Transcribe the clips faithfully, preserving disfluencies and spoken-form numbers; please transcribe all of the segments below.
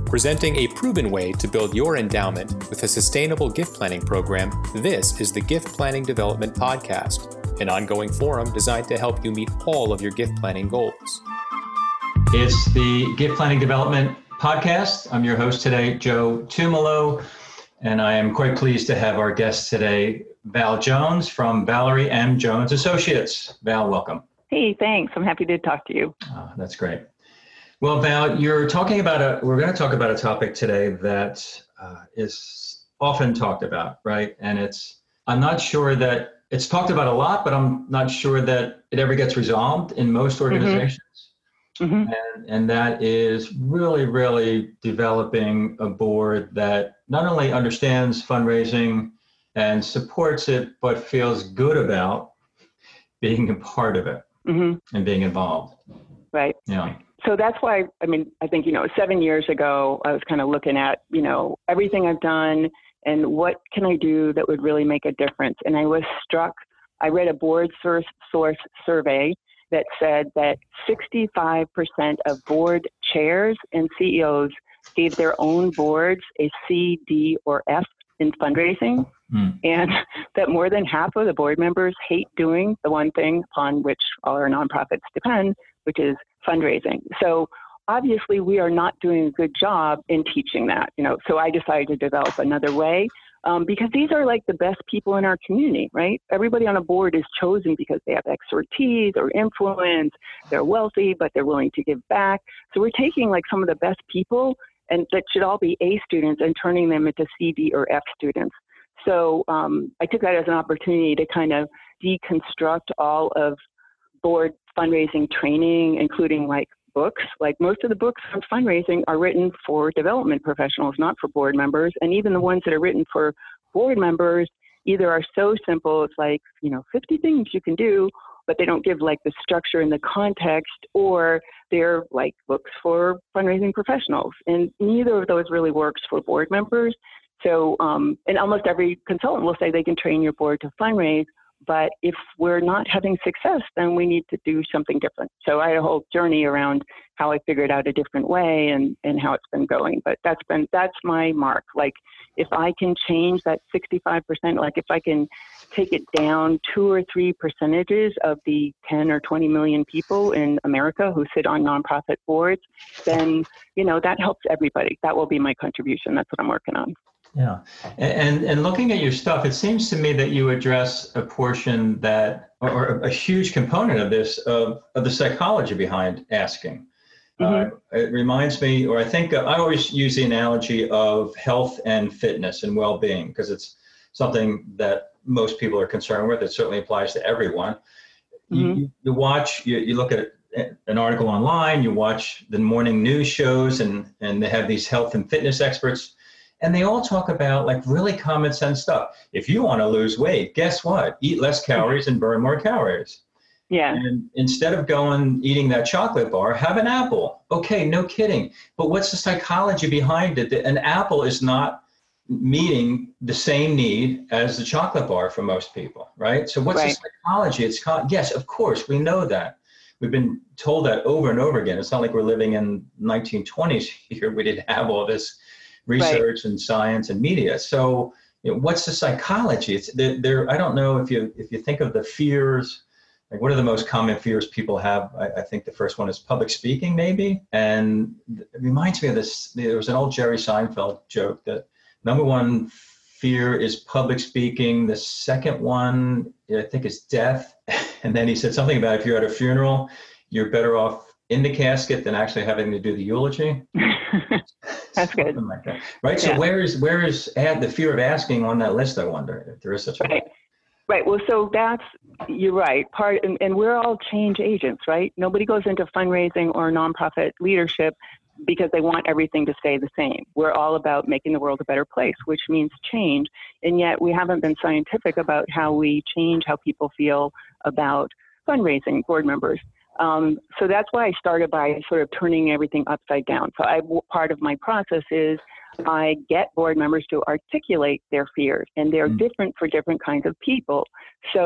Presenting a proven way to build your endowment with a sustainable gift planning program, this is the Gift Planning Development Podcast, an ongoing forum designed to help you meet all of your gift planning goals. It's the Gift Planning Development Podcast. I'm your host today, Joe Tumolo, and I am quite pleased to have our guest today, Val Jones from Valerie M. Jones Associates. Val, welcome. Hey, thanks. I'm happy to talk to you. Oh, that's great. Well, Val, you're talking about a, we're going to talk about a topic today that uh, is often talked about, right? And it's, I'm not sure that it's talked about a lot, but I'm not sure that it ever gets resolved in most organizations. Mm-hmm. And, and that is really, really developing a board that not only understands fundraising and supports it, but feels good about being a part of it mm-hmm. and being involved. Right. Yeah. So that's why, I mean, I think, you know, seven years ago, I was kind of looking at, you know, everything I've done and what can I do that would really make a difference. And I was struck, I read a board source, source survey that said that sixty-five percent of board chairs and C E Os gave their own boards a C, D, or F in fundraising. Mm. And that more than half of the board members hate doing the one thing upon which all our nonprofits depend, which is fundraising. So obviously we are not doing a good job in teaching that, you know, so I decided to develop another way um, because these are like the best people in our community, right? Everybody on a board is chosen because they have expertise or influence, they're wealthy, but they're willing to give back. So we're taking like some of the best people and that should all be A students and turning them into C, D, or F students. So um, I took that as an opportunity to kind of deconstruct all of board fundraising training, including like books. Like most of the books on fundraising are written for development professionals, not for board members. And even the ones that are written for board members either are so simple, it's like, you know, fifty things you can do, but they don't give like the structure and the context, or they're like books for fundraising professionals. And neither of those really works for board members. So, um, and almost every consultant will say they can train your board to fundraise, but if we're not having success, then we need to do something different. So I had a whole journey around how I figured out a different way and, and how it's been going. But that's been, that's my mark. Like if I can change that sixty-five percent, like if I can take it down two or three percentages of the ten or twenty million people in America who sit on nonprofit boards, then, you know, that helps everybody. That will be my contribution. That's what I'm working on. Yeah. And, and looking at your stuff, it seems to me that you address a portion that, or a huge component of this, of, of the psychology behind asking. Mm-hmm. Uh, it reminds me, or I think uh, I always use the analogy of health and fitness and well-being, because it's something that most people are concerned with. It certainly applies to everyone. Mm-hmm. You, you watch, you, you look at an article online, you watch the morning news shows, and, and they have these health and fitness experts. And they all talk about like really common sense stuff. If you want to lose weight, guess what? Eat less calories and burn more calories. Yeah. And instead of going eating that chocolate bar, have an apple. Okay, no kidding. But what's the psychology behind it? That an apple is not meeting the same need as the chocolate bar for most people, right? So what's right. the psychology? It's yes, of course, we know that. We've been told that over and over again. It's not like we're living in nineteen twenties here. We didn't have all this research right. and science and media. So, you know, what's the psychology? It's there, there. I don't know if you if you think of the fears. Like, what are the most common fears people have? I, I think the first one is public speaking, maybe. And it reminds me of this. There was an old Jerry Seinfeld joke that number one fear is public speaking. The second one, I think, is death. And then he said something about if you're at a funeral, you're better off in the casket than actually having to do the eulogy. That's good. Something like that. Right. So yeah. where is where is add the fear of asking on that list? I wonder if there is such a right. Right. Well, so that's, you're right. Part, and, and we're all change agents, right? Nobody goes into fundraising or nonprofit leadership because they want everything to stay the same. We're all about making the world a better place, which means change. And yet we haven't been scientific about how we change how people feel about fundraising, board members. Um, so that's why I started by sort of turning everything upside down. So I, part of my process is I get board members to articulate their fears, and they're mm. different for different kinds of people. So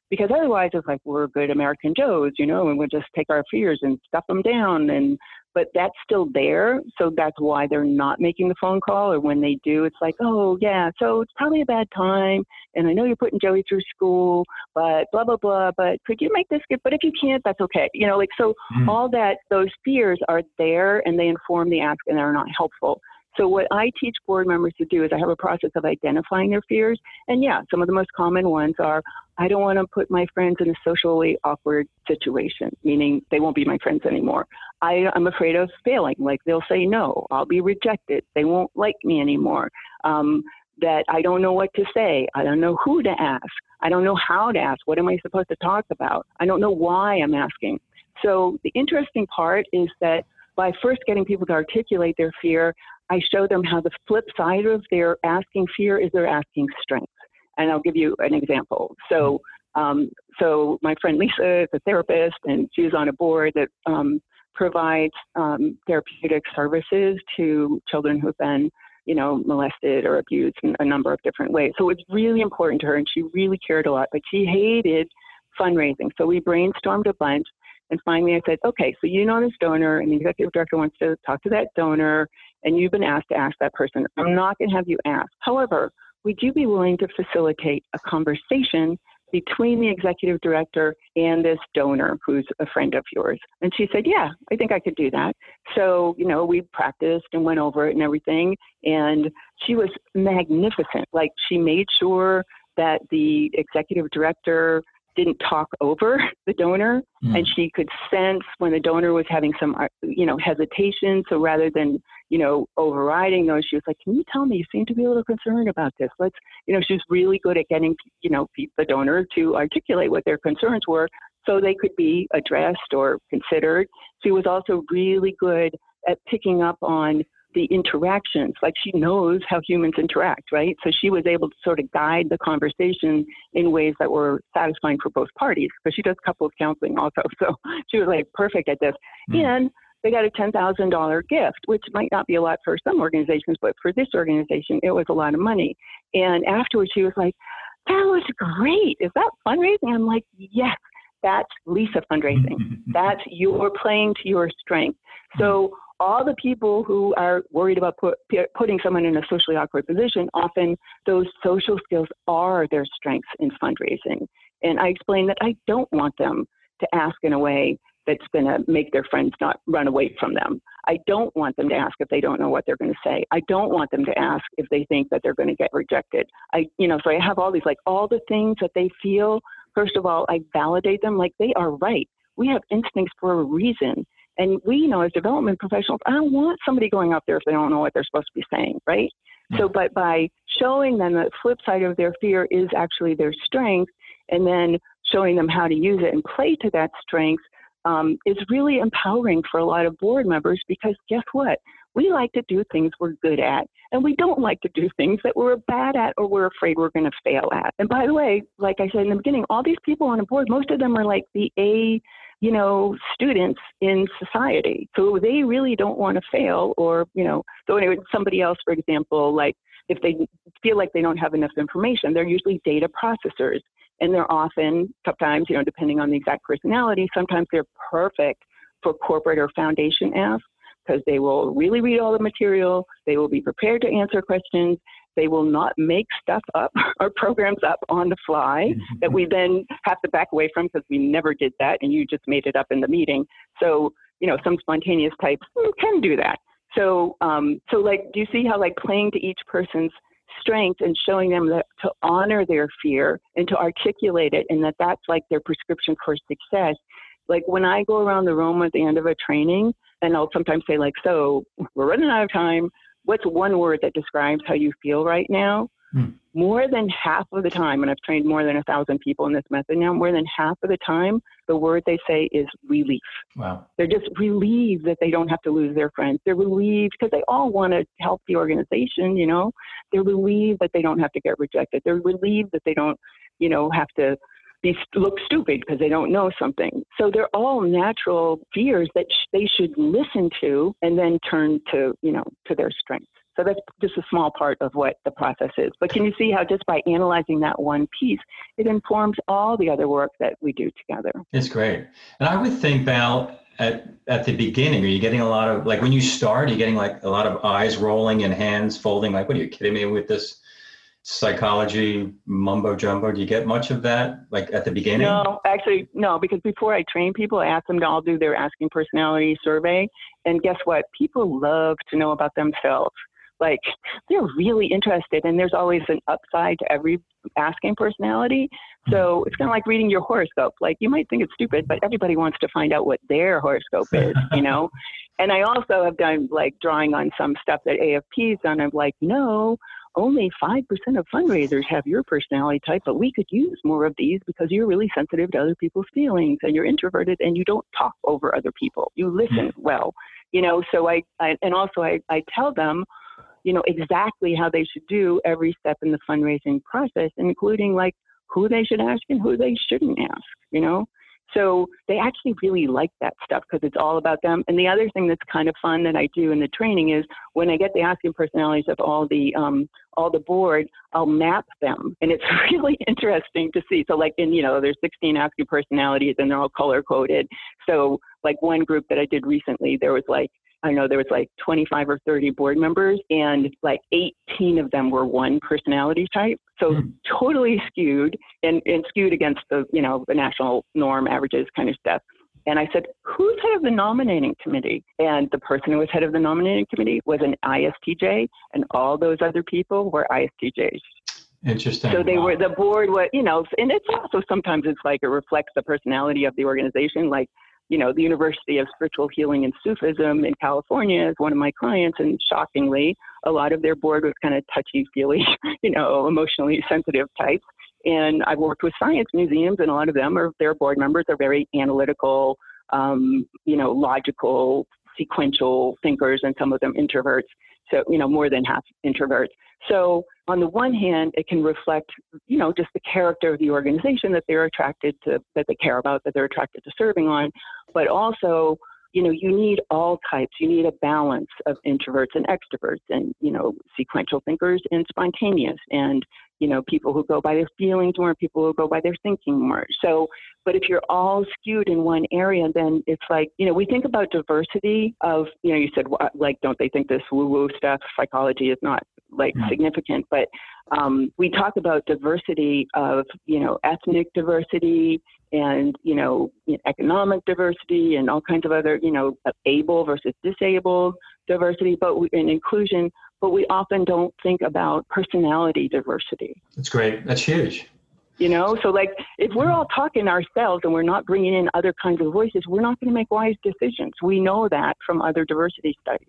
Because otherwise it's like, we're good American Joes, you know, and we'll just take our fears and stuff them down. And, but that's still there. So that's why they're not making the phone call. Or when they do, it's like, oh yeah, so it's probably a bad time. And I know you're putting Joey through school, but blah, blah, blah, but could you make this good? But if you can't, that's okay. You know, like, so mm. all that, those fears are there and they inform the ask and they're not helpful. So what I teach board members to do is I have a process of identifying their fears. And yeah, some of the most common ones are, I don't want to put my friends in a socially awkward situation, meaning they won't be my friends anymore. I, I'm afraid of failing, like they'll say no, I'll be rejected, they won't like me anymore. Um, that I don't know what to say, I don't know who to ask, I don't know how to ask, what am I supposed to talk about? I don't know why I'm asking. So the interesting part is that by first getting people to articulate their fear, I show them how the flip side of their asking fear is their asking strength. And I'll give you an example. So, um, so my friend Lisa is a therapist, and she's on a board that um, provides um, therapeutic services to children who've been, you know, molested or abused in a number of different ways. So it's really important to her, and she really cared a lot, but she hated fundraising. So we brainstormed a bunch. And finally, I said, okay, so you know this donor, and the executive director wants to talk to that donor, and you've been asked to ask that person. I'm not going to have you ask. However, would you be willing to facilitate a conversation between the executive director and this donor who's a friend of yours? And she said, yeah, I think I could do that. So, you know, we practiced and went over it and everything. And she was magnificent. Like, she made sure that the executive director didn't talk over the donor, mm. and she could sense when the donor was having some, you know, hesitation. So rather than, you know, overriding those, she was like, can you tell me, you seem to be a little concerned about this. Let's, you know, she was really good at getting, you know, the donor to articulate what their concerns were so they could be addressed or considered. She was also really good at picking up on the interactions, like she knows how humans interact, right? So she was able to sort of guide the conversation in ways that were satisfying for both parties, because she does couples counseling also. So she was like perfect at this. Mm. And they got a ten thousand dollars gift, which might not be a lot for some organizations, but for this organization, it was a lot of money. And afterwards she was like, that was great. Is that fundraising? I'm like, yes, that's Lisa fundraising. That's your playing to your strength. So all the people who are worried about put, putting someone in a socially awkward position, often those social skills are their strengths in fundraising. And I explain that I don't want them to ask in a way that's going to make their friends not run away from them. I don't want them to ask if they don't know what they're going to say. I don't want them to ask if they think that they're going to get rejected. I, you know, so I have all these, like all the things that they feel. First of all, I validate them like they are right. We have instincts for a reason. And we, you know, as development professionals, I don't want somebody going up there if they don't know what they're supposed to be saying, right? Mm-hmm. So, but by showing them the flip side of their fear is actually their strength, and then showing them how to use it and play to that strength um, is really empowering for a lot of board members, because guess what? We like to do things we're good at, and we don't like to do things that we're bad at or we're afraid we're going to fail at. And by the way, like I said in the beginning, all these people on a board, most of them are like the A, you know, students in society. So they really don't want to fail, or, you know, so anyway, somebody else, for example, like if they feel like they don't have enough information, they're usually data processors. And they're often, sometimes, you know, depending on the exact personality, sometimes they're perfect for corporate or foundation asks, because they will really read all the material. They will be prepared to answer questions. They will not make stuff up or programs up on the fly that we then have to back away from because we never did that and you just made it up in the meeting. So, you know, some spontaneous types can do that. So, um, so like, do you see how like playing to each person's strength and showing them that to honor their fear and to articulate it, and that that's like their prescription for success. Like when I go around the room at the end of a training, and I'll sometimes say like, so we're running out of time. What's one word that describes how you feel right now? Hmm. More than half of the time, and I've trained more than a thousand people in this method now, more than half of the time, the word they say is relief. Wow. They're just relieved that they don't have to lose their friends. They're relieved because they all want to help the organization, you know. They're relieved that they don't have to get rejected. They're relieved that they don't, you know, have to be look stupid because they don't know something. So they're all natural fears that sh- they should listen to and then turn to, you know, to their strengths. So that's just a small part of what the process is. But can you see how just by analyzing that one piece, it informs all the other work that we do together? It's great. And I would think, Val, at, at the beginning, are you getting a lot of, like when you start, are you getting like a lot of eyes rolling and hands folding? Like, what are you kidding me with this psychology mumbo jumbo? Do you get much of that, like at the beginning? No, actually, no, because before I train people, I ask them to all do their asking personality survey. And guess what? People love to know about themselves. Like, they're really interested, and there's always an upside to every asking personality. So it's kind of like reading your horoscope. Like, you might think it's stupid, but everybody wants to find out what their horoscope is, you know? And I also have done, like, drawing on some stuff that A F P's done. I'm like, no, only five percent of fundraisers have your personality type, but we could use more of these because you're really sensitive to other people's feelings, and you're introverted, and you don't talk over other people. You listen well, you know? So I, I and also I, I tell them, you know, exactly how they should do every step in the fundraising process, including like who they should ask and who they shouldn't ask, you know? So they actually really like that stuff because it's all about them. And the other thing that's kind of fun that I do in the training is when I get the asking personalities of all the, um, all the board, I'll map them. And it's really interesting to see. So like in, you know, there's sixteen asking personalities and they're all color coded. So like one group that I did recently, there was like, I know there was like twenty-five or thirty board members, and like eighteen of them were one personality type. So mm. totally skewed and, and skewed against the, you know, the national norm averages kind of stuff. And I said, who's head of the nominating committee? And the person who was head of the nominating committee was an I S T J, and all those other people were I S T Js. Interesting. So they wow. were, the board was, you know, and it's also sometimes it's like it reflects the personality of the organization. Like, you know, the University of Spiritual Healing and Sufism in California is one of my clients, and shockingly, a lot of their board was kind of touchy-feely, you know, emotionally sensitive types. And I've worked with science museums, and a lot of them are, their board members are very analytical, um, you know, logical, sequential thinkers, and some of them introverts. So, you know, more than half introverts. So on the one hand, it can reflect, you know, just the character of the organization that they're attracted to, that they care about, that they're attracted to serving on. But also, you know, you need all types. You need a balance of introverts and extroverts, and, you know, sequential thinkers and spontaneous, and, you know, people who go by their feelings more, people who go by their thinking more. So, but if you're all skewed in one area, then it's like, you know, we think about diversity of, you know, you said, like, don't they think this woo-woo stuff, psychology is not like mm-hmm. significant, but um, we talk about diversity of, you know, ethnic diversity and, you know, economic diversity and all kinds of other, you know, able versus disabled diversity, but we, and inclusion, but we often don't think about personality diversity. That's great. That's huge. You know, so like if we're all talking ourselves and we're not bringing in other kinds of voices, we're not going to make wise decisions. We know that from other diversity studies.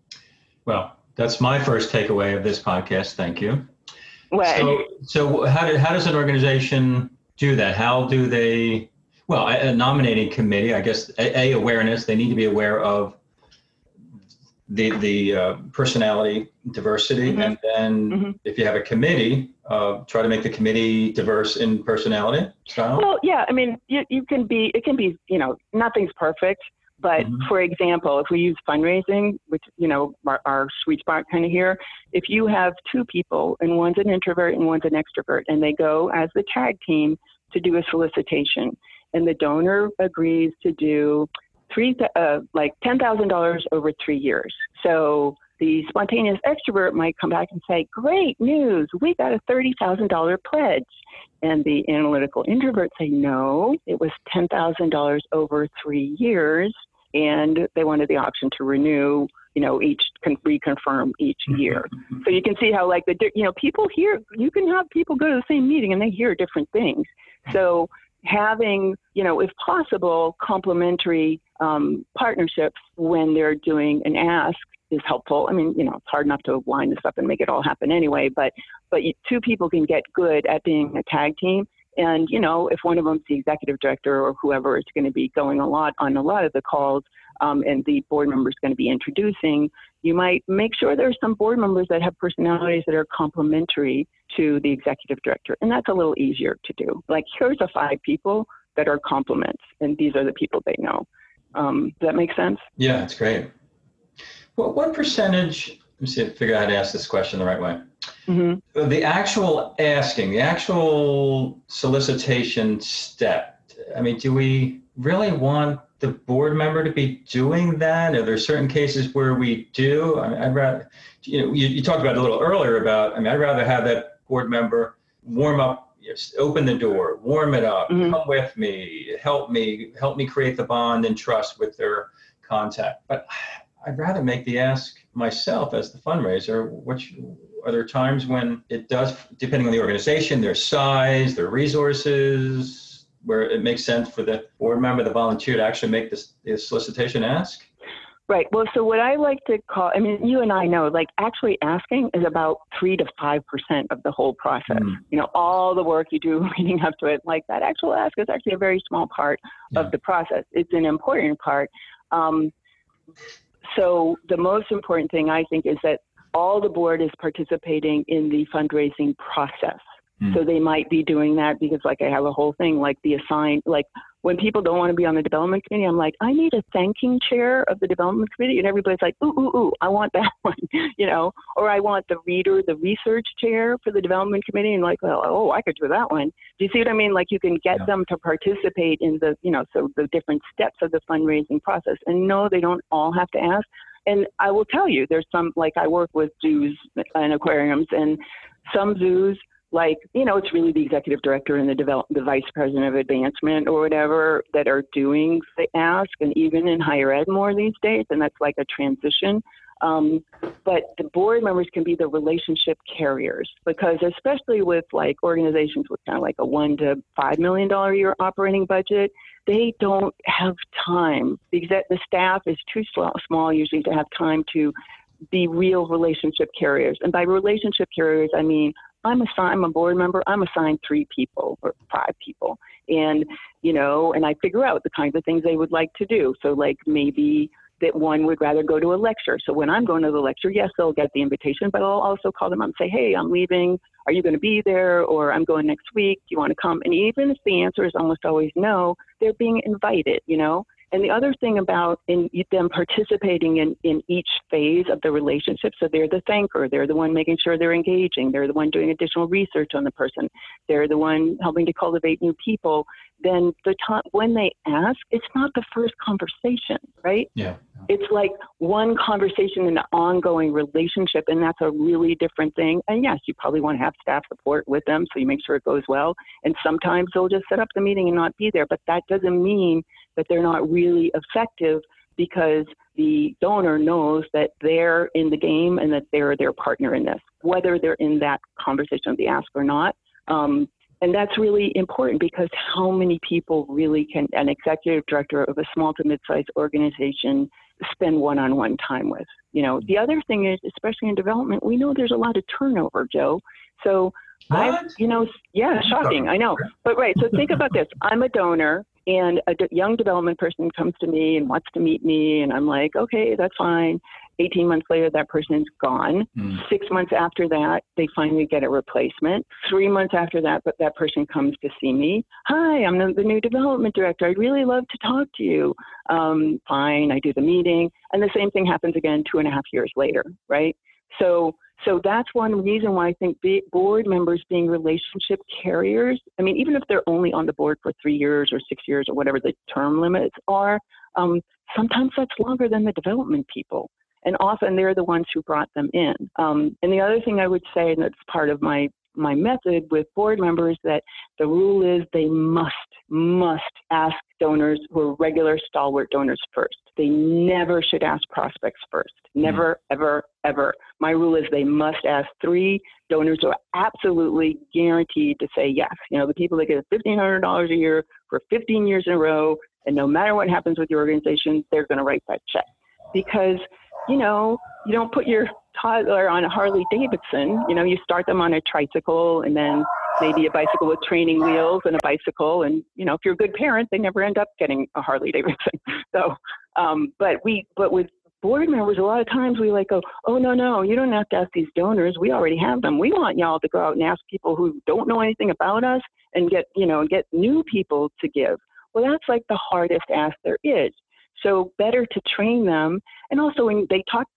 Well, that's my first takeaway of this podcast. Thank you. Well, so, so how, do, how does an organization do that? How do they, well, a, a nominating committee, I guess, a, a awareness, they need to be aware of the the uh, personality diversity. Mm-hmm. And then mm-hmm. if you have a committee, uh, try to make the committee diverse in personality style. Well, yeah, I mean, you, you can be, it can be, you know, nothing's perfect. But mm-hmm. for example, if we use fundraising, which, you know, our, our sweet spot kind of here, if you have two people and one's an introvert and one's an extrovert, and they go as the tag team to do a solicitation, and the donor agrees to do three, uh, like ten thousand dollars over three years. So the spontaneous extrovert might come back and say, great news, we got a thirty thousand dollars pledge. And the analytical introvert say, no, it was ten thousand dollars over three years. And they wanted the option to renew, you know, each, can reconfirm each year. So you can see how, like, the, you know, people hear, you can have people go to the same meeting and they hear different things. So having, you know, if possible, complementary um, partnerships when they're doing an ask is helpful. I mean, you know, it's hard enough to line this up and make it all happen anyway, but but you, two people can get good at being a tag team. And, you know, if one of them's the executive director or whoever is going to be going a lot on a lot of the calls, um, and the board member is going to be introducing, you might make sure there's some board members that have personalities that are complementary to the executive director. And that's a little easier to do. Like, here's the five people that are complements, and these are the people they know. Um, does that make sense? Yeah, it's great. Well, what percentage Let me see if I figure out how to ask this question the right way. Mm-hmm. The actual asking, the actual solicitation step, I mean, do we really want the board member to be doing that? Are there certain cases where we do? I mean, I'd rather, you know, you, you talked about it a little earlier about, I mean, I'd rather have that board member warm up, yes, open the door, warm it up, Mm-hmm. come with me, help me, help me create the bond and trust with their contact. But I'd rather make the ask myself as the fundraiser. Which, are there times when it does, depending on the organization, their size, their resources, where it makes sense for the board member, the volunteer, to actually make this, this solicitation ask? Right. Well, so what I like to call, I mean, you and I know, like actually asking is about three to five percent of the whole process. Mm. You know, all the work you do leading up to it, like that actual ask is actually a very small part yeah. of the process. It's an important part. Um, so the most important thing I think is that all the board is participating in the fundraising process. Mm. So they might be doing that because, like, I have a whole thing like the assigned, like when people don't want to be on the development committee, I'm like, I need a thanking chair of the development committee. And everybody's like, ooh, ooh, ooh, I want that one, you know, or I want the reader, the research chair for the development committee. And like, well, oh, I could do that one. Do you see what I mean? Like you can get yeah. them to participate in the, you know, so the different steps of the fundraising process. And no, they don't all have to ask. And I will tell you, there's some, like I work with zoos and aquariums, and some zoos, like, you know, it's really the executive director and the develop, the vice president of advancement or whatever that are doing the ask, and even in higher ed more these days, and that's like a transition. Um, but the board members can be the relationship carriers, because especially with like organizations with kind of like a one to five million dollar a year operating budget, they don't have time. The, exec, the staff is too small, small usually to have time to be real relationship carriers. And by relationship carriers, I mean, I'm assigned, I'm a board member, I'm assigned three people or five people. And, you know, and I figure out the kinds of things they would like to do. So like maybe that one would rather go to a lecture. So when I'm going to the lecture, yes, they'll get the invitation, but I'll also call them up and say, hey, I'm leaving. Are you going to be there? Or I'm going next week. Do you want to come? And even if the answer is almost always no, they're being invited, you know? And the other thing about in them participating in, in each phase of the relationship, so they're the thanker, they're the one making sure they're engaging, they're the one doing additional research on the person, they're the one helping to cultivate new people, then the time when they ask, it's not the first conversation, right? Yeah. It's like one conversation in an ongoing relationship, and that's a really different thing. And yes, you probably want to have staff support with them so you make sure it goes well. And sometimes they'll just set up the meeting and not be there, but that doesn't mean that they're not really effective, because the donor knows that they're in the game and that they're their partner in this, whether they're in that conversation of the ask or not. Um, and that's really important, because how many people really can an executive director of a small to mid-sized organization spend one-on-one time with? You know, the other thing is, especially in development, we know there's a lot of turnover, Joe. So I, you know, yeah, shocking, I know. But right, so think about this. I'm a donor, and a d- young development person comes to me and wants to meet me, and I'm like, okay, that's fine. eighteen months later, that person's gone. Mm. Six months after that, they finally get a replacement. Three months after that, but that person comes to see me. Hi, I'm the, the new development director. I'd really love to talk to you. Um, fine, I do the meeting. And the same thing happens again two and a half years later, right? So So that's one reason why I think board members being relationship carriers, I mean, even if they're only on the board for three years or six years or whatever the term limits are, um, sometimes that's longer than the development people. And often they're the ones who brought them in. Um, and the other thing I would say, and that's part of my my method with board members, that the rule is they must, must ask donors who are regular stalwart donors first. They never should ask prospects first. Never, mm-hmm. ever, ever. My rule is they must ask three donors who are absolutely guaranteed to say yes. You know, the people that get fifteen hundred dollars a year for fifteen years in a row, and no matter what happens with your organization, they're going to write that check. Because, you know, you don't put your toddler on a Harley Davidson. You know, you start them on a tricycle, and then maybe a bicycle with training wheels and a bicycle. And, you know, if you're a good parent, they never end up getting a Harley Davidson. So, um, but we, but with board members, a lot of times we like go, oh, no, no, you don't have to ask these donors. We already have them. We want y'all to go out and ask people who don't know anything about us and get, you know, get new people to give. Well, that's like the hardest ask there is. So better to train them. And also when they talk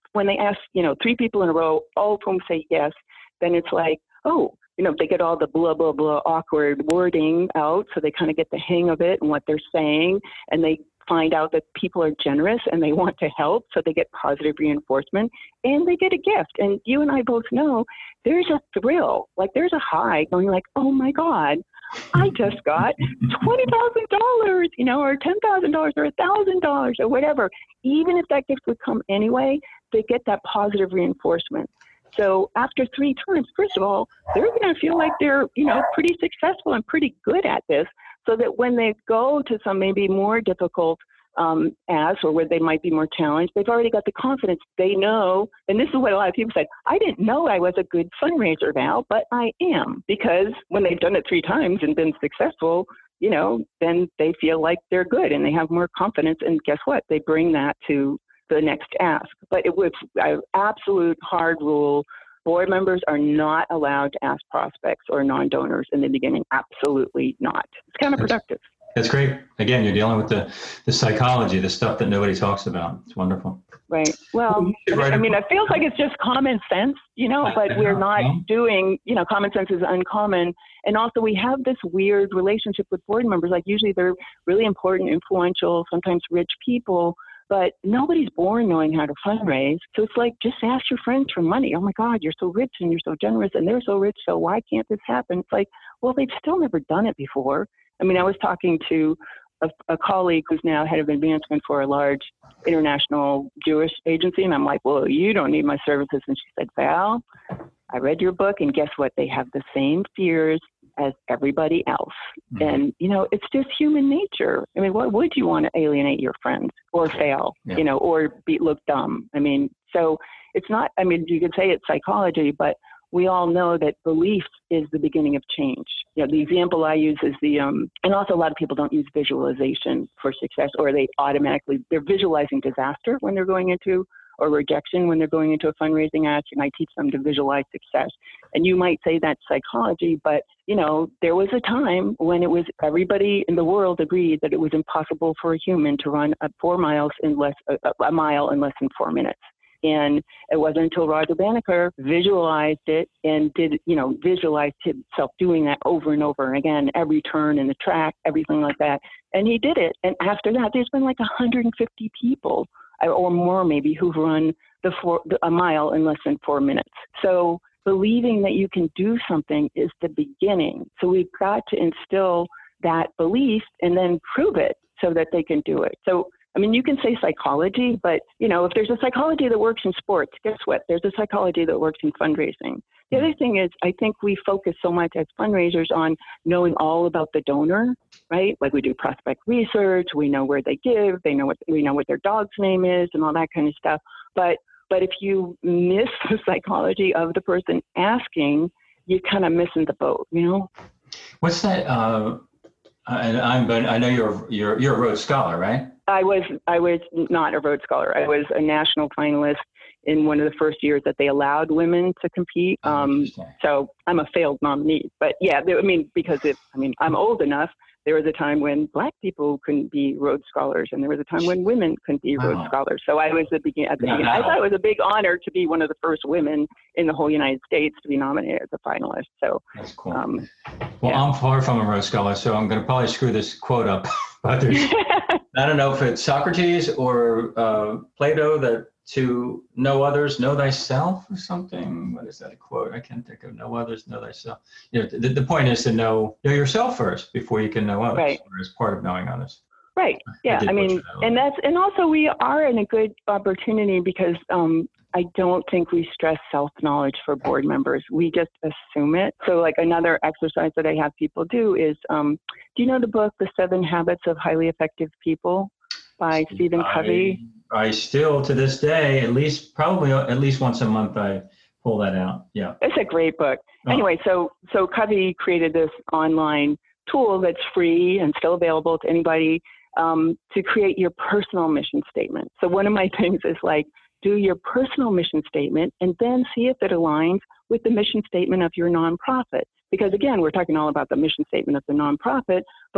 when they ask, you know, three people in a row, all of whom say yes, then it's like, oh, you know, they get all the blah, blah, blah awkward wording out. So they kind of get the hang of it and what they're saying. And they find out that people are generous and they want to help. So they get positive reinforcement and they get a gift. And you and I both know there's a thrill, like there's a high going like, oh my God, I just got twenty thousand dollars, you know, or ten thousand dollars or one thousand dollars or whatever. Even if that gift would come anyway, they get that positive reinforcement. So after three times, first of all, they're going to feel like they're, you know, pretty successful and pretty good at this, so that when they go to some maybe more difficult um, asks or where they might be more challenged, they've already got the confidence. They know, and this is what a lot of people said, I didn't know I was a good fundraiser, Val, but I am, because when they've done it three times and been successful, you know, then they feel like they're good and they have more confidence. And guess what? They bring that to the next ask. But it was an absolute hard rule. Board members are not allowed to ask prospects or non-donors in the beginning. Absolutely not. It's counterproductive. That's great. Again, you're dealing with the, the psychology, the stuff that nobody talks about. It's wonderful. Right. Well, I mean, it feels like it's just common sense, you know, but we're not doing, you know, common sense is uncommon. And also we have this weird relationship with board members. Like usually they're really important, influential, sometimes rich people, but nobody's born knowing how to fundraise. So it's like, just ask your friends for money. Oh my God, you're so rich and you're so generous and they're so rich. So why can't this happen? It's like, well, they've still never done it before. I mean, I was talking to a, a colleague who's now head of advancement for a large international Jewish agency. And I'm like, well, you don't need my services. And she said, Val, I read your book and guess what? They have the same fears as everybody else. Mm-hmm. And, you know, it's just human nature. I mean, what would you want to alienate your friends or fail, yeah. you know, or be, look dumb? I mean, so it's not, I mean, you could say it's psychology, but we all know that belief is the beginning of change. You know, the example I use is the, um, and also a lot of people don't use visualization for success, or they automatically, they're visualizing disaster when they're going into, or rejection when they're going into a fundraising action. I teach them to visualize success. And you might say that's psychology, but you know, there was a time when it was, everybody in the world agreed that it was impossible for a human to run a four miles in less, a, a mile in less than four minutes. And it wasn't until Roger Banneker visualized it and did, you know, visualized himself doing that over and over and again, every turn in the track, everything like that. And he did it. And after that, there's been like one hundred fifty people or more maybe who've run the four, a mile in less than four minutes. So believing that you can do something is the beginning. So we've got to instill that belief and then prove it so that they can do it. So I mean, you can say psychology, but, you know, if there's a psychology that works in sports, guess what? There's a psychology that works in fundraising. The other thing is, I think we focus so much as fundraisers on knowing all about the donor, right? Like we do prospect research, we know where they give, they know what, we know what their dog's name is and all that kind of stuff. But, but if you miss the psychology of the person asking, you're kind of missing the boat, you know? What's that? Uh, and I'm, but I know you're, you're, you're a Rhodes Scholar, right? I was I was not a Rhodes Scholar. I was a national finalist in one of the first years that they allowed women to compete. Um, so I'm a failed nominee. But yeah, I mean, because if I mean, I'm old enough. There was a time when Black people couldn't be Rhodes Scholars, and there was a time when women couldn't be Rhodes wow. Scholars. So I was the begin. At the beginning. I thought it was a big honor to be one of the first women in the whole United States to be nominated as a finalist. So that's cool. Um, well, yeah. I'm far from a Rhodes Scholar, so I'm going to probably screw this quote up. But there's, I don't know if it's Socrates or uh, Plato that to know others, know thyself or something. What is that a quote? I can't think of. Know others, know thyself. You know, the, the point is to know, know yourself first before you can know others, right. or as part of knowing others. Right. Yeah. I, I mean, that and that's, and also we are in a good opportunity because um, I don't think we stress self-knowledge for board members. We just assume it. So like another exercise that I have people do is, um, do you know the book, The Seven Habits of Highly Effective People by Stephen Covey? I, I still, to this day, at least, probably at least once a month, I pull that out. Yeah. It's a great book. Oh. Anyway, so, so Covey created this online tool that's free and still available to anybody um, to create your personal mission statement. So one of my things is like, do your personal mission statement and then see if it aligns with the mission statement of your nonprofit. Because again, we're talking all about the mission statement of the nonprofit, but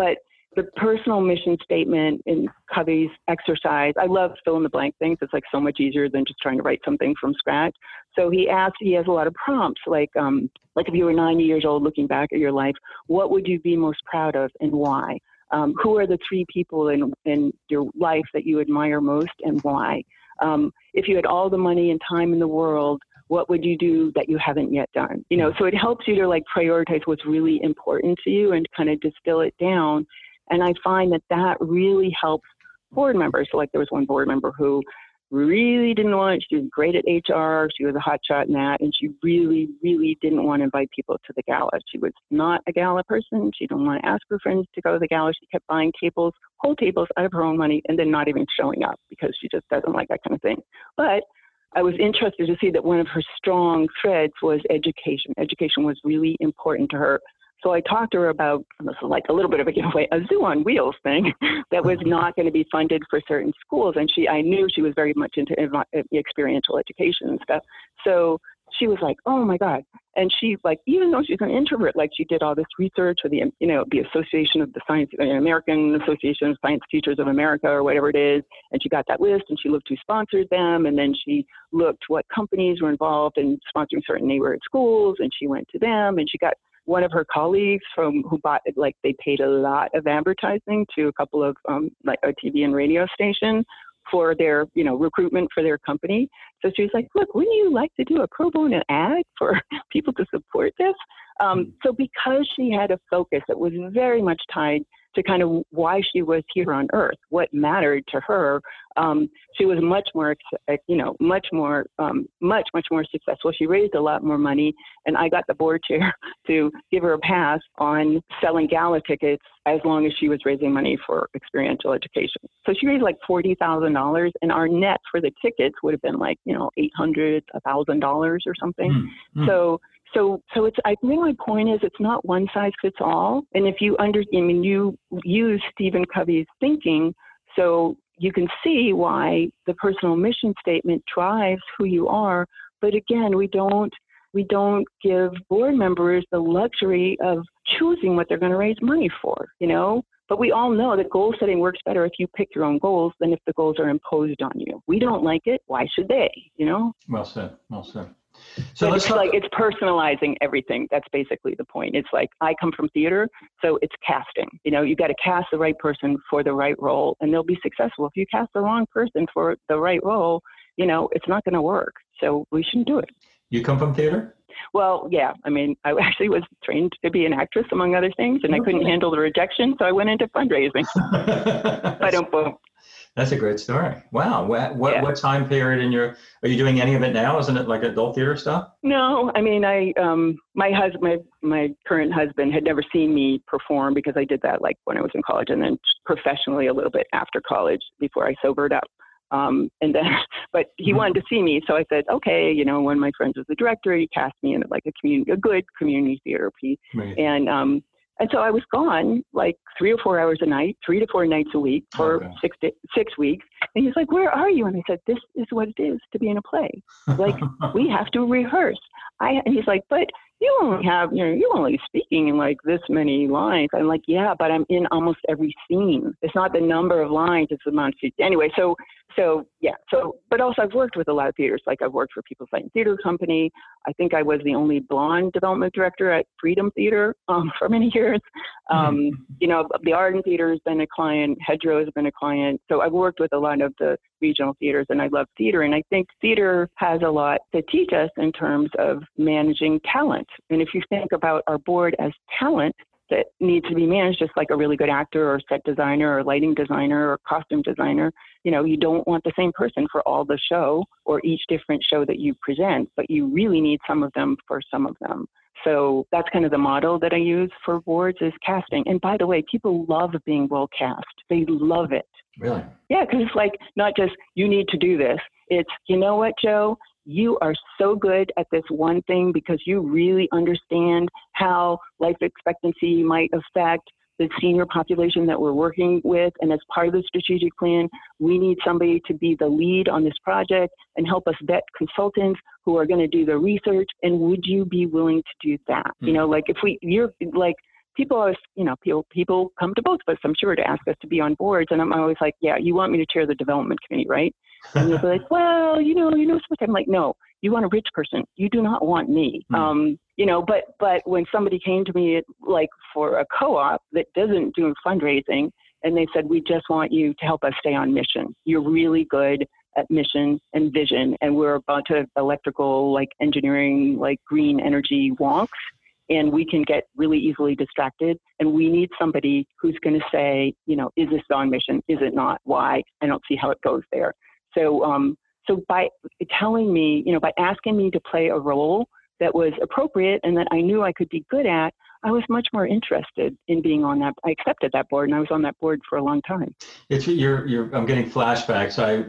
the personal mission statement in Covey's exercise, I love fill in the blank things. It's like so much easier than just trying to write something from scratch. So he asked, he has a lot of prompts, like, um, like if you were ninety years old looking back at your life, what would you be most proud of and why? Um, who are the three people in, in your life that you admire most and why? Um, if you had all the money and time in the world, what would you do that you haven't yet done? You know, so it helps you to like prioritize what's really important to you and kind of distill it down. And I find that that really helps board members. So like there was one board member who really didn't want, she was great at H R, she was a hot shot in that, and she really, really didn't want to invite people to the gala. She was not a gala person. She didn't want to ask her friends to go to the gala. She kept buying tables, whole tables out of her own money, and then not even showing up because she just doesn't like that kind of thing. But I was interested to see that one of her strong threads was education. Education was really important to her. So I talked to her about, this is like a little bit of a giveaway, a zoo on wheels thing that was not going to be funded for certain schools. And she, I knew she was very much into experiential education and stuff. So she was like, oh my God. And she like, even though she's an introvert, like she did all this research for the, you know, the Association of the Science, the American Association of Science Teachers of America or whatever it is. And she got that list and she looked who sponsored them. And then she looked what companies were involved in sponsoring certain neighborhood schools. And she went to them and she got one of her colleagues from who bought, like they paid a lot of advertising to a couple of um, like a T V and radio station for their, you know, recruitment for their company. So she was like, look, wouldn't you like to do a pro bono ad for people to support this? Um, so because she had a focus that was very much tied to kind of why she was here on earth, what mattered to her, um, she was much more, you know, much more, um, much, much more successful. She raised a lot more money, and I got the board chair to give her a pass on selling gala tickets as long as she was raising money for experiential education. So she raised like forty thousand dollars, and our net for the tickets would have been like, you know, eight hundred dollars, one thousand dollars or something. Mm-hmm. So So, so it's, I think my point is it's not one size fits all. And if you under, I mean, you use Stephen Covey's thinking, so you can see why the personal mission statement drives who you are. But again, we don't, we don't give board members the luxury of choosing what they're going to raise money for, you know? But we all know that goal setting works better if you pick your own goals than if the goals are imposed on you. We don't like it. Why should they, you know? Well said, well said. So but let's it's talk- like it's personalizing everything. That's basically the point. It's like I come from theater, so it's casting. You know, you got to cast the right person for the right role, and they'll be successful. If you cast the wrong person for the right role, you know, it's not going to work. So we shouldn't do it. You come from theater? Well, yeah. I mean, I actually was trained to be an actress, among other things, and okay. I couldn't handle the rejection, so I went into fundraising. I don't. Boom. That's a great story. Wow. What what, Yeah. what time period in your, are you doing any of it now? Isn't it like adult theater stuff? No, I mean, I, um, my husband, my, my current husband had never seen me perform because I did that like when I was in college and then professionally a little bit after college before I sobered up. Um, and then, but he mm-hmm. wanted to see me. So I said, okay, you know, one of my friends was the director, he cast me in like a community, a good community theater piece. Right. And, um, And so I was gone like three or four hours a night, three to four nights a week for okay. six to, six weeks. And he's like, where are you? And I said, this is what it is to be in a play. Like, we have to rehearse. I, and he's like, but you only have, you know, you're only speaking in like this many lines. I'm like, yeah, but I'm in almost every scene. It's not the number of lines, it's the amount of scenes. Anyway, so, so yeah. So, but also I've worked with a lot of theaters. Like I've worked for People's Light and Theater Company. I think I was the only blonde development director at Freedom Theater um, for many years. Um, mm-hmm. You know, the Arden Theater has been a client. Hedgerow has been a client. So I've worked with a lot of the regional theaters, and I love theater. And I think theater has a lot to teach us in terms of managing talent. And if you think about our board as talent that needs to be managed, just like a really good actor or set designer or lighting designer or costume designer, you know, you don't want the same person for all the show or each different show that you present, but you really need some of them for some of them. So that's kind of the model that I use for boards is casting. And by the way, people love being well cast. They love it. Really? Yeah, because it's like not just you need to do this. It's, you know what, Joe? You are so good at this one thing because you really understand how life expectancy might affect the senior population that we're working with. And as part of the strategic plan, we need somebody to be the lead on this project and help us vet consultants who are going to do the research. And would you be willing to do that? Mm-hmm. You know, like if we, you're like, people always, you know, people, people come to both of us, I'm sure, to ask us to be on boards. And I'm always like, yeah, you want me to chair the development committee, right? And you'll be like, well, you know, you know, so much. I'm like, no, you want a rich person. You do not want me. Mm. Um, you know, but, but when somebody came to me, like for a co-op that doesn't do fundraising, and they said, we just want you to help us stay on mission. You're really good at mission and vision. And we're about to electrical, like engineering, like green energy wonks. And we can get really easily distracted. And we need somebody who's going to say, you know, is this on mission? Is it not? Why? I don't see how it goes there. So, um, so by telling me, you know, by asking me to play a role that was appropriate and that I knew I could be good at, I was much more interested in being on that. I accepted that board, and I was on that board for a long time. It's you're you're. I'm getting flashbacks. I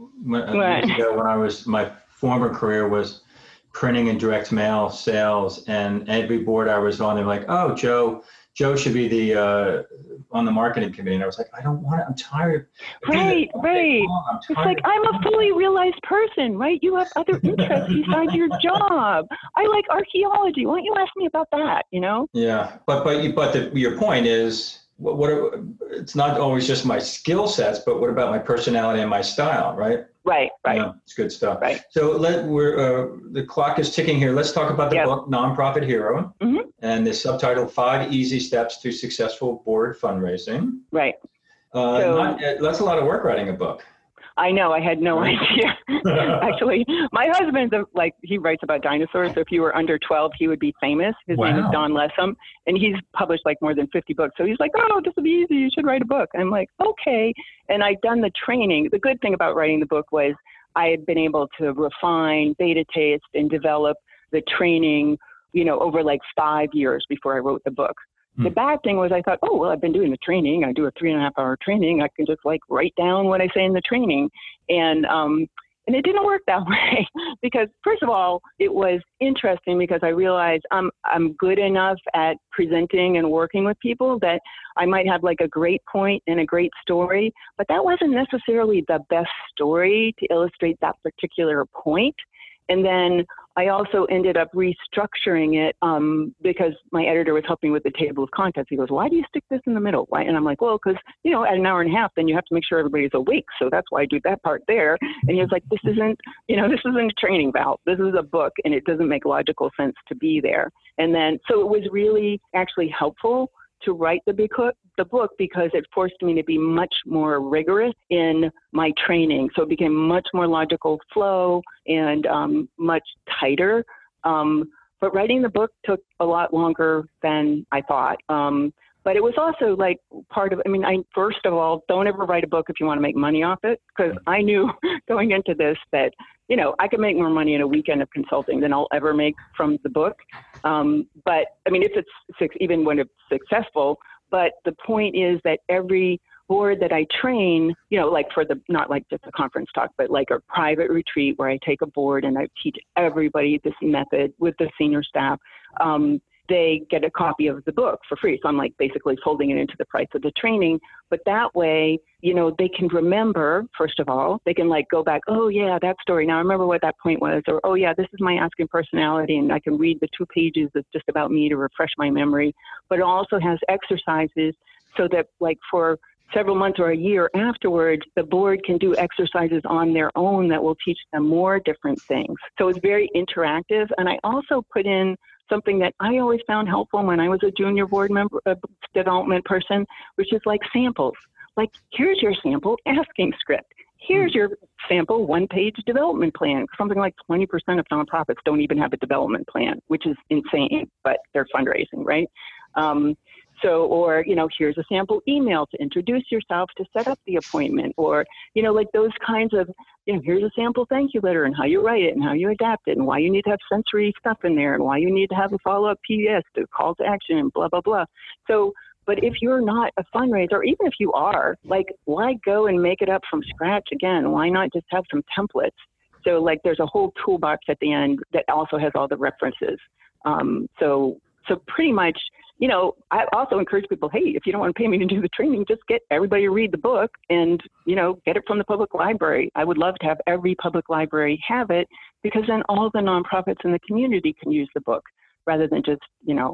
right. years ago when I was my former career was printing and direct mail sales, and every board I was on, they're like, "Oh, Joe, Joe should be the uh, on the marketing committee." And I was like, "I don't want it. I'm tired." Right, right. I'm it's like I'm a fully realized person, right? You have other interests besides your job. I like archaeology. Why don't you ask me about that? You know? Yeah, but but you, but the, your point is, what, what are, it's not always just my skill sets, but what about my personality and my style, right? Right, right. Yeah, it's good stuff. Right. So let we're uh, the clock is ticking here. Let's talk about the yep. book Nonprofit Hero, mm-hmm. and the subtitle Five Easy Steps to Successful Board Fundraising. Right. Uh, so, not, that's a lot of work writing a book. I know. I had no idea. Actually, my husband's a, like, he writes about dinosaurs. So if you were under twelve, he would be famous. His wow. name is Don Lessam, and he's published like more than fifty books. So he's like, oh, this will be easy. You should write a book. I'm like, okay. And I'd done the training. The good thing about writing the book was I had been able to refine, beta test, and develop the training, you know, over like five years before I wrote the book. The bad thing was I thought, oh, well, I've been doing the training. I do a three and a half hour training. I can just like write down what I say in the training. And, um, and it didn't work that way because first of all, it was interesting because I realized I'm, I'm good enough at presenting and working with people that I might have like a great point and a great story, but that wasn't necessarily the best story to illustrate that particular point. And then I also ended up restructuring it um, because my editor was helping with the table of contents. He goes, why do you stick this in the middle? Why? And I'm like, well, because, you know, at an hour and a half, then you have to make sure everybody's awake. So that's why I do that part there. And he was like, this isn't, you know, this isn't a training valve. This is a book, and it doesn't make logical sense to be there. And then, so it was really actually helpful to write the book, the book because it forced me to be much more rigorous in my training. So it became much more logical flow and um, much tighter. Um, but writing the book took a lot longer than I thought. Um, but it was also like part of, I mean, I first of all, don't ever write a book if you want to make money off it, because I knew going into this that, you know, I could make more money in a weekend of consulting than I'll ever make from the book. Um, but I mean, if it's, even when it's successful, but the point is that every board that I train, you know, like for the, not like just a conference talk, but like a private retreat where I take a board and I teach everybody this method with the senior staff, um, they get a copy of the book for free. So I'm like basically folding it into the price of the training. But that way, you know, they can remember, first of all, they can like go back, oh yeah, that story. Now I remember what that point was, or, oh yeah, this is my asking personality. And I can read the two pages that's just about me to refresh my memory. But it also has exercises so that like for several months or a year afterwards, the board can do exercises on their own that will teach them more different things. So it's very interactive. And I also put in something that I always found helpful when I was a junior board member, uh, development person, which is like samples. Like, here's your sample asking script. Here's your sample one-page development plan. Something like twenty percent of nonprofits don't even have a development plan, which is insane, but they're fundraising, right? Um, So, or, you know, here's a sample email to introduce yourself to set up the appointment, or, you know, like those kinds of, you know, here's a sample thank you letter and how you write it and how you adapt it and why you need to have sensory stuff in there and why you need to have a follow-up P D S to call to action and blah, blah, blah. So, but if you're not a fundraiser, or even if you are, like, why go and make it up from scratch again? Why not just have some templates? So, like, there's a whole toolbox at the end that also has all the references. Um, so, so pretty much, you know, I also encourage people, hey, if you don't want to pay me to do the training, just get everybody to read the book and, you know, get it from the public library. I would love to have every public library have it, because then all the nonprofits in the community can use the book rather than just, you know,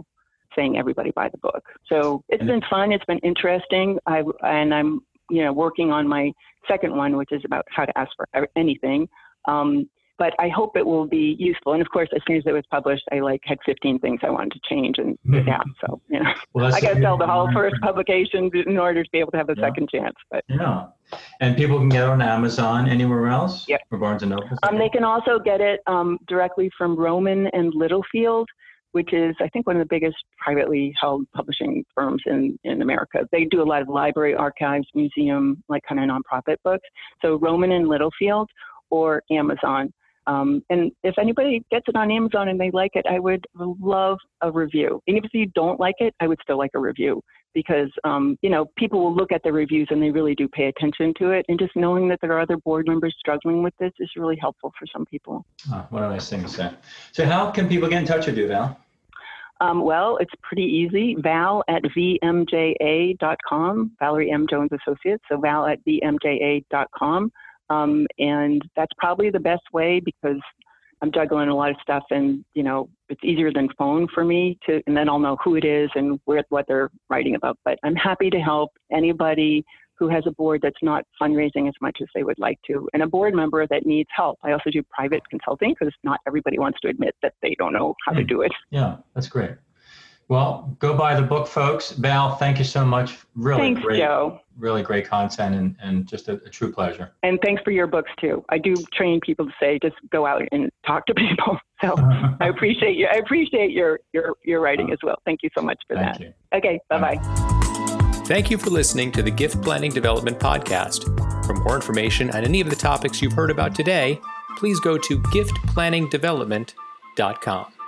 saying everybody buy the book. So it's been fun. It's been interesting. I and I'm you know working on my second one, which is about how to ask for anything. Um, but I hope it will be useful. And of course, as soon as it was published, I like had fifteen things I wanted to change and adapt. So you know, well, I got to sell the whole first publication in order to be able to have the yeah. second chance. But yeah, and people can get it on Amazon, anywhere else. Yep. Or Barnes and Noble. Um, they can also get it um, directly from Rowman and Littlefield, which is, I think, one of the biggest privately held publishing firms in, in America. They do a lot of library, archives, museum, like kind of nonprofit books. So Rowman and Littlefield or Amazon. Um, and if anybody gets it on Amazon and they like it, I would love a review. And if you don't like it, I would still like a review because, um, you know, people will look at the reviews and they really do pay attention to it. And just knowing that there are other board members struggling with this is really helpful for some people. Oh, what a nice thing to say. So how can people get in touch with you, Val? Um, well, it's pretty easy. Val at v m j a dot com, Valerie M. Jones Associates. So Val at v m j a dot com. Um, and that's probably the best way because I'm juggling a lot of stuff and, you know, it's easier than phone for me to, and then I'll know who it is and where, what they're writing about. But I'm happy to help anybody who has a board that's not fundraising as much as they would like to, and a board member that needs help. I also do private consulting because not everybody wants to admit that they don't know how to do it. Yeah, that's great. Well, go buy the book, folks. Val, thank you so much. Really thanks, great, Joe. Really great content and, and just a, a true pleasure. And thanks for your books too. I do train people to say, just go out and talk to people. So I appreciate you. I appreciate your, your, your writing as well. Thank you so much for thank that. You. Okay. Bye-bye. Thank you for listening to the Gift Planning Development Podcast. For more information on any of the topics you've heard about today, please go to gift planning development dot com.